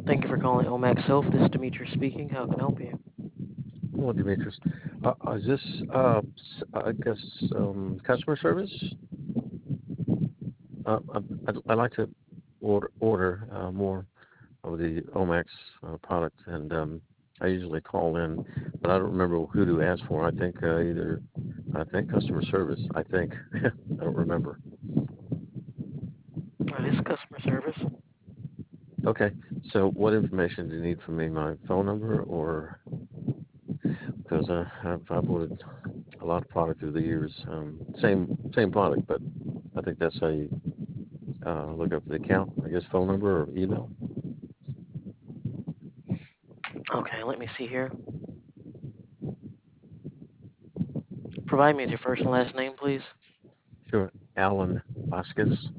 Thank you for calling Omax Health. This is Demetrius speaking. How can I help you? Hello, Demetrius. Is this, I guess, customer service? I'd like to order more of the Omax product, and I usually call in, but I don't remember who to ask for. I think customer service. I think I don't remember. This is customer service. Okay, so what information do you need from me? My phone number, or because I've ordered a lot of product through the years, same product, but I think that's how you look up the account. I guess phone number or email. Okay, let me see here. Provide me with your first and last name, please. Sure, Alan Vasquez.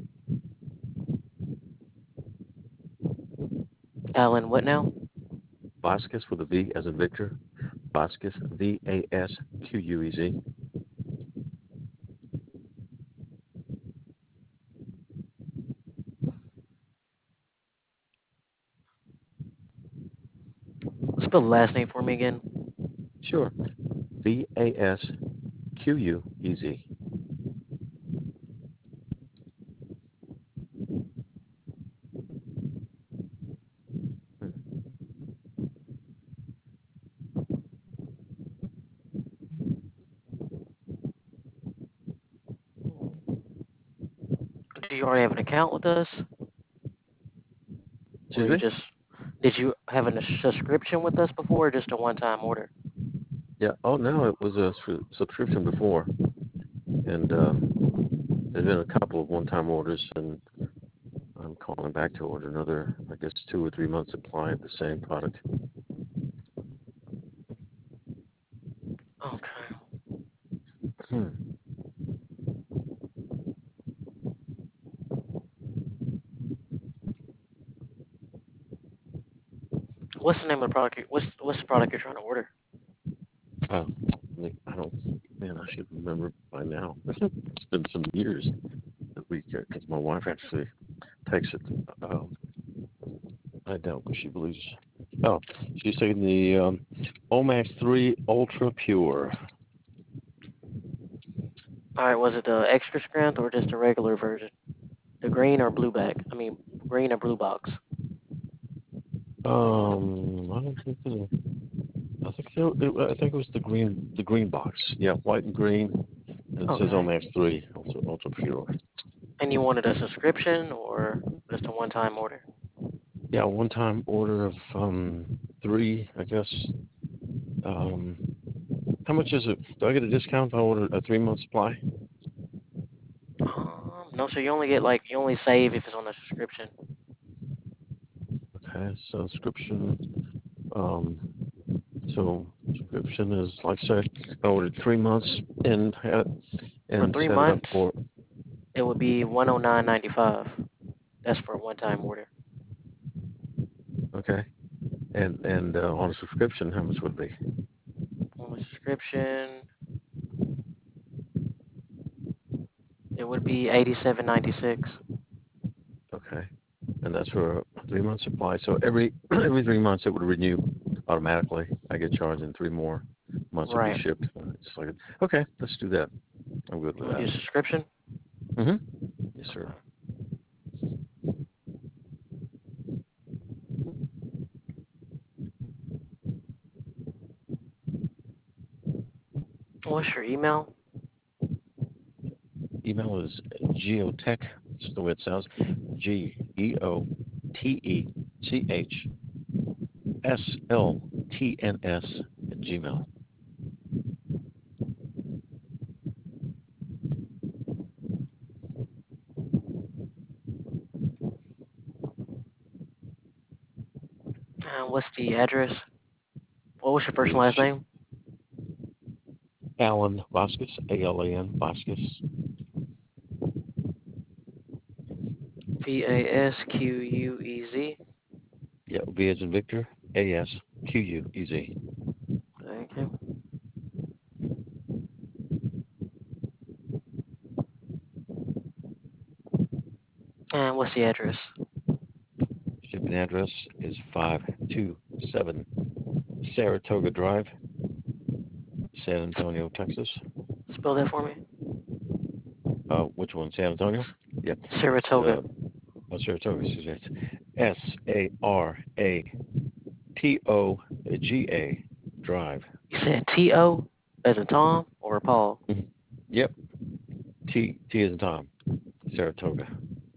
Alan, what now? Vasquez with a V as in Victor. Vasquez, Vasquez. Spell the last name for me again. Sure, Vasquez. Do you already have an account with us? Or Excuse you me? just did you have a subscription with us before or just a one-time order? Yeah. Oh no, it was a subscription before, and there's been a couple of one-time orders, and I'm calling back to order another, I guess, 2 or 3 months supply of the same product. Okay. Hmm. What's the name of the product? What's the product you're trying to order? Uh, I don't, man, I should remember by now. It's been some years that because my wife actually takes it. Um, I don't, because she believes. Oh, she's taking the Omax 3 Ultra Pure. All right, was it the extra strength or just a regular version? The green or blue bag? I mean, green or blue box? I don't think I think it was the green box. Yeah, white and green, and it says Okay. Omax 3 Ultra Pure. And you wanted a subscription or just a one-time order? Yeah, one-time order of three, I guess. Um, how much is it? Do I get a discount if I order a 3 month supply? No, so you only get like you only save if it's on a subscription. Okay, subscription. Um, so subscription is like I said, I ordered 3 months For and three set it up months, for. it would be 109.95. That's for a one-time order. Okay, and on a subscription, how much would it be? On a subscription, it would be 87.96. Okay, and that's for a 3 month supply. So every every 3 months it would renew automatically. I get charged in 3 more months it'd be Right. shipped. It's like okay, let's do that. I'm good You with want to that. do a subscription? Mm-hmm. Yes, sir. Okay. What's your email? Email is geotech. This is the way it sounds. GeoTechSlTNS at Gmail. What's the address? What was your first and last Is name? Alan Vasquez, Alan Vasquez. Vasquez. Yeah, V as in Victor, Asquez. Thank you. And what's the address? shipping address is 527 Saratoga Drive, San Antonio, Texas. Spell that for me. Which one? San Antonio? Yep. It's Saratoga. Saratoga. It's Saratoga Drive. You said T-O as in Tom or Paul? Mhm. Yep. T is in Tom. Saratoga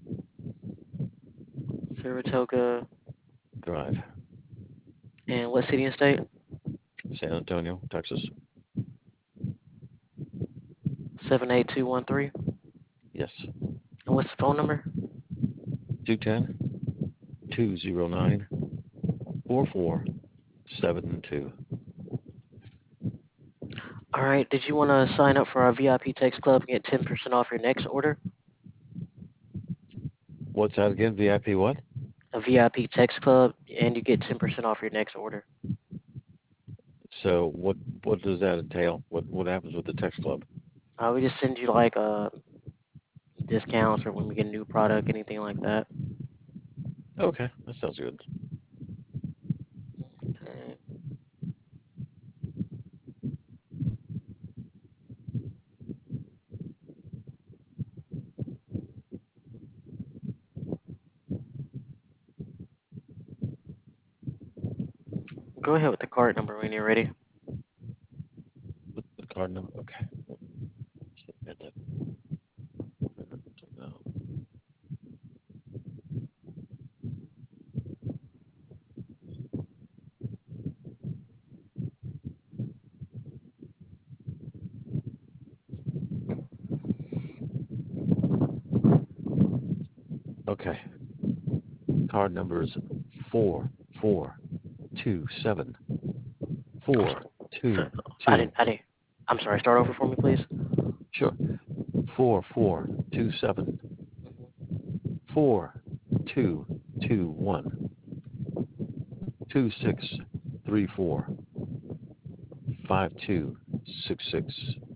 Saratoga. Drive, And what city and state? San Antonio, Texas. 78213. Yes. And what's the phone number? 210-209-4472. All right. Did you want to sign up for our VIP Text Club and get 10% off your next order? What's that again? VIP what? A VIP Text Club, and you get 10% off your next order. So what does that entail? What happens with the text club? We just send you like discounts or when we get a new product, anything like that. Okay, that sounds good. Okay. Go ahead with the card number when you're ready. With the card number. Okay. Get that. Okay. Card number is 4427 I'm four sorry. So, two two. I didn't. I'm sorry. Start over for me, please. Sure. 4427 4221 2634 5266.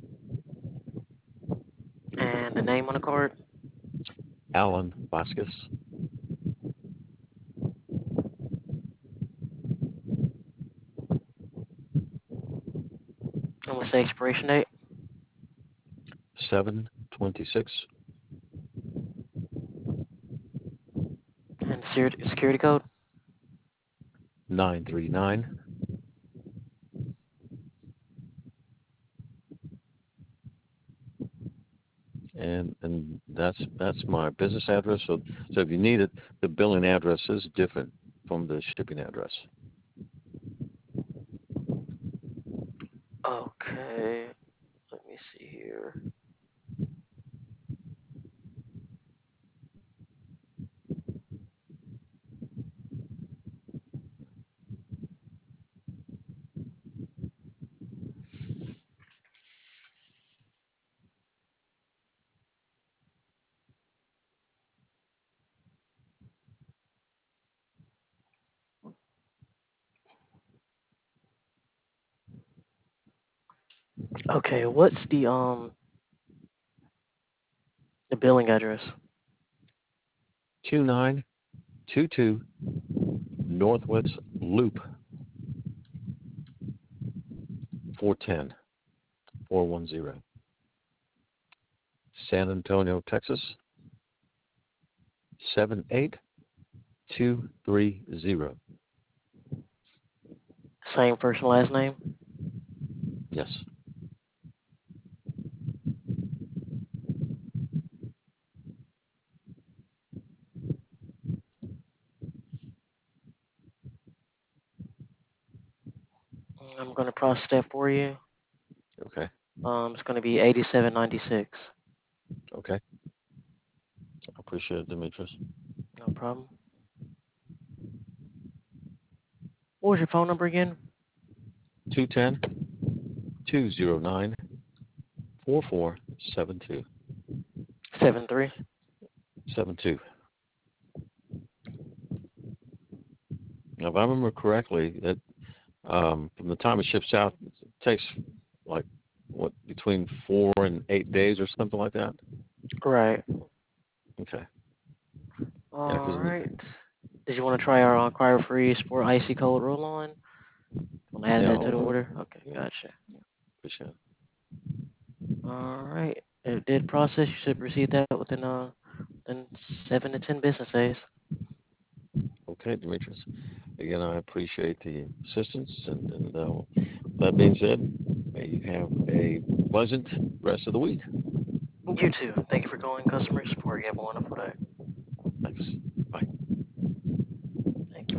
And the name on the card. Alan Vasquez. And what's the expiration date? 726 And the security code. 939. And that's my business address. So if you need it, the billing address is different from the shipping address. Okay. Let me see here. Okay. What's the billing address? 2922 Northwest Loop 410 410 San Antonio, Texas 78230. Same first and last name. Yes. I'm gonna process that for you. Okay. It's gonna be 8796. Okay. I appreciate it, Demetrius. No problem. What was your phone number again? 210-209-4472. 73. 72. Now, if I remember correctly, that from the time it ships out, it takes like what between 4 and 8 days or something like that. Right. Okay. Yeah, All because right. Did you want to try our cryo free sport icy cold roll on? Want to add Yeah, that to the order? Okay, yeah, gotcha. appreciate it. All right. It did process. You should receive that within 7 to 10 business days. Okay, Demetrius. Again, I appreciate the assistance, and that being said, may you have a pleasant rest of the week. You too. Thank you for calling customer support. You have a wonderful day. Thanks.